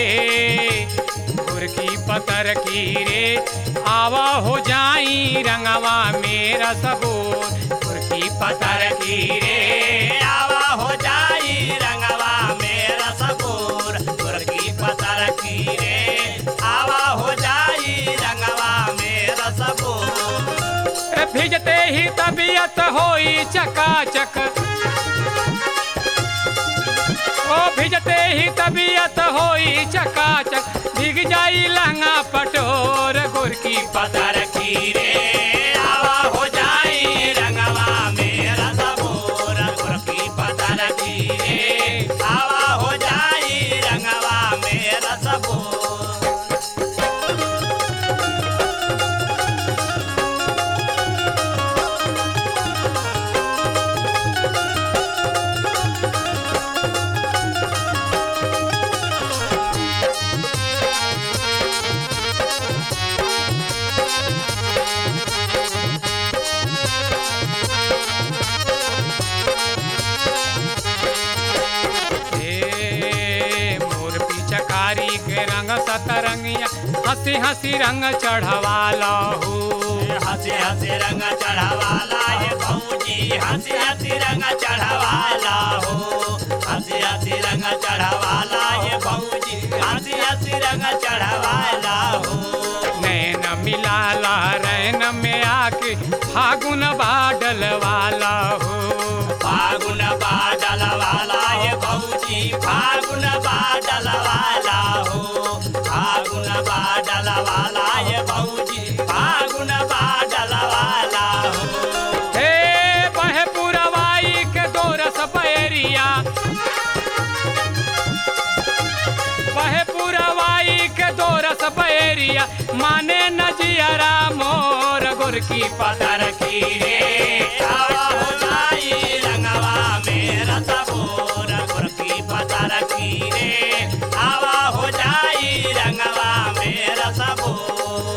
गुरकी पतर की रे आवा हो जाई रंगवा मेरा सबूर। गुरकी पतर की रे आवा हो जाई रंगवा मेरा सबूर। गुरकी पतर की रे आवा हो जाई रंगवा मेरा सबूर। भिजते ही तबीयत होई चकाचक, ओ भिजते ही तबीयत होई चकाचक, भीग जाई लहंगा पटोर। गुरकी पतर की रे आवा हो जाई रंगवा मेरा सबूर। गुरकी पतर की रे आवा हो जाई रंगवा मेरा सबूर। सतरंगिया हंसी हंसी रंग चढ़वाला हो। हंसी हंसी रंग चढ़वाला है भौजी, हंसी हंसी रंग चढ़वाला हो। हंसी हंसी रंग चढ़वाला है भौजी, हंसी हंसी रंग चढ़वाला हो। नैन मिलाला रैन में आके फागुन बादल वाला हो। फागुन बादल वाला है भौजी, फागुन बादल वाला हो। फागुन बादल वाला है भौजी, फागुन बादल वाला हो। हे बहे पुरवाई के दोरस बैरिया, बहे पुरवाई के दोरस बैरिया, माने नजियरा मोर। गुरकी पतर की रे आवा हो जाई रंगवा मेरा सबूर। गुरकी पतर की रे आवा हो जाई रंगवा मेरा सबूर।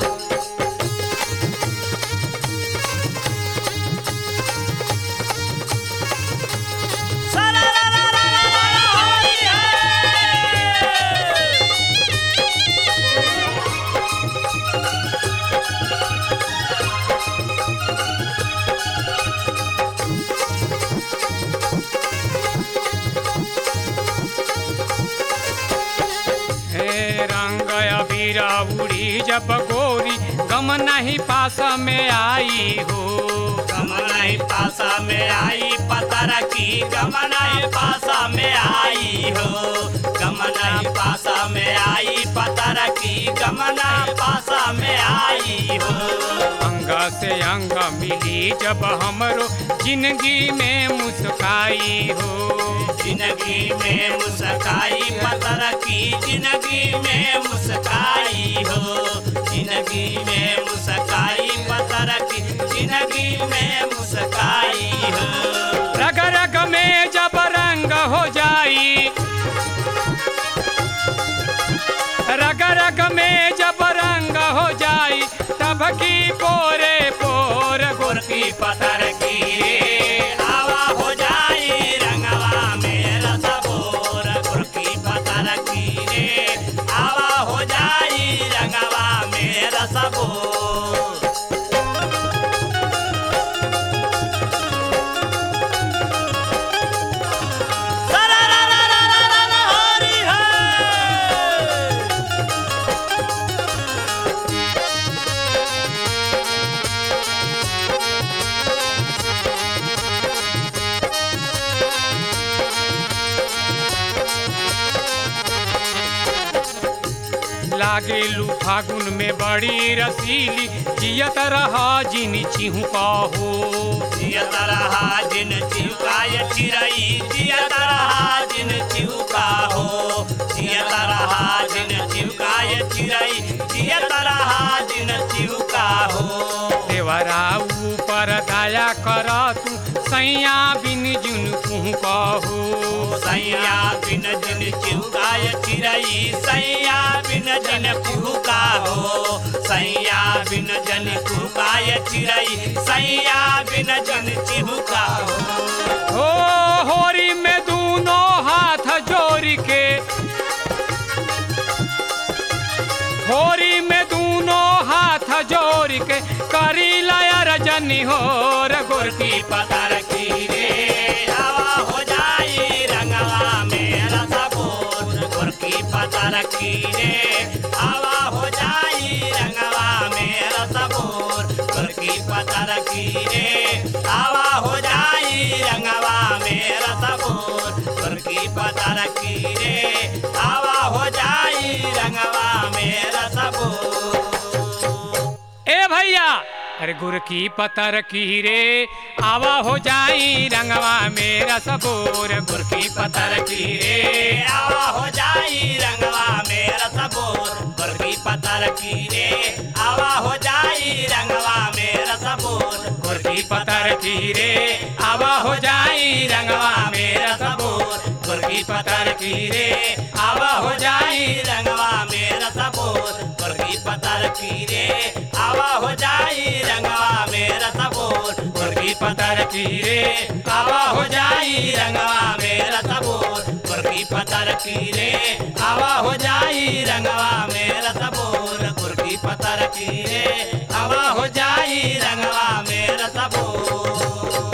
उड़ी जब गोरी गम नहीं पास में आई हो। गम नहीं पासा में आई पतर की, गम नहीं पासा में आई हो। गम नहीं पासा में आई पतर की, गम नहीं पासा में आई हो। अंग से अंग मिली जब हमरो जिंदगी में मुस्काई हो। जिंदगी में मुस्काई पतर की, जिंदगी में मुस्काई हो। जिंदगी में मुस्काई पतर की, जिंदगी में मुस्काई हो। रग रग में जब रंग हो जाई, रग रग में जब रंग हो जाई, तब की पोरे पोर। गुरकी पतर की रे आवा हो जाई रंगवा मेरा सबूर। गुरकी पतर की रे आवा हो जाई रंगवा मेरा सबूर। लागेलू फागुन में बड़ी रसीली, जियत रहा जिन चिहुका हो। जियत रहा जिन चिहुकाय चिरई, जियत रहा जिन चिहुका हो। जियत रहा जिन चिहुकाय चिरई, जियत रहा जिन चिहुका हो। देवरा ऊपर दया कर तू, सैया बिन जुन कुहुका हो। सैया बिन जिन चिहुकाय चिरई, सैया बिन जन कुहुका हो। सैया बिन जन कुहुकाय चिरई, सैया बिन जन चिहुका हो। होरी में दूनों हाथ जोड़ के, होरी में दूनों हाथ जोड़ के करी लाया रजनी हो गोरकी पतर की रे आवा हो जाई रंगवा मेरा सबूर गोरकी पतर की रे आवा हो जाई रंगवा मेरा सबूर गोरकी पतर की रे आवा हो जाई रंगवा मेरा सबूर गोरकी पतर की रे आवा हो जाई रंगवा मेरा सबूर। ए भैया अरे गुरकी पतर की रे आवा हो जाई रंगवा मेरा सबूर गुरकी पतर की रे आवा हो जाई रंगवा मेरा सबूर गुरकी पतर की रे आवा हो जाई रंगवा मेरा सबूर गुरकी पतर की रे आवा हो जाई रंगवा मेरा सबूर गुरकी पतर की रे आवा हो जाई रंगवा मेरा सबूर गुरकी पतर की रे आवा हो जाई रंगवा मेरा सबूर गुरकी पतर की रे आवा हो जाई रंगवा मेरा सबूर गुरकी पतर की रे आवा हो जाई रंगवा मेरा सबूर गुरकी पतर की रे आवा हो जाई रंगवा मेरा सबूर।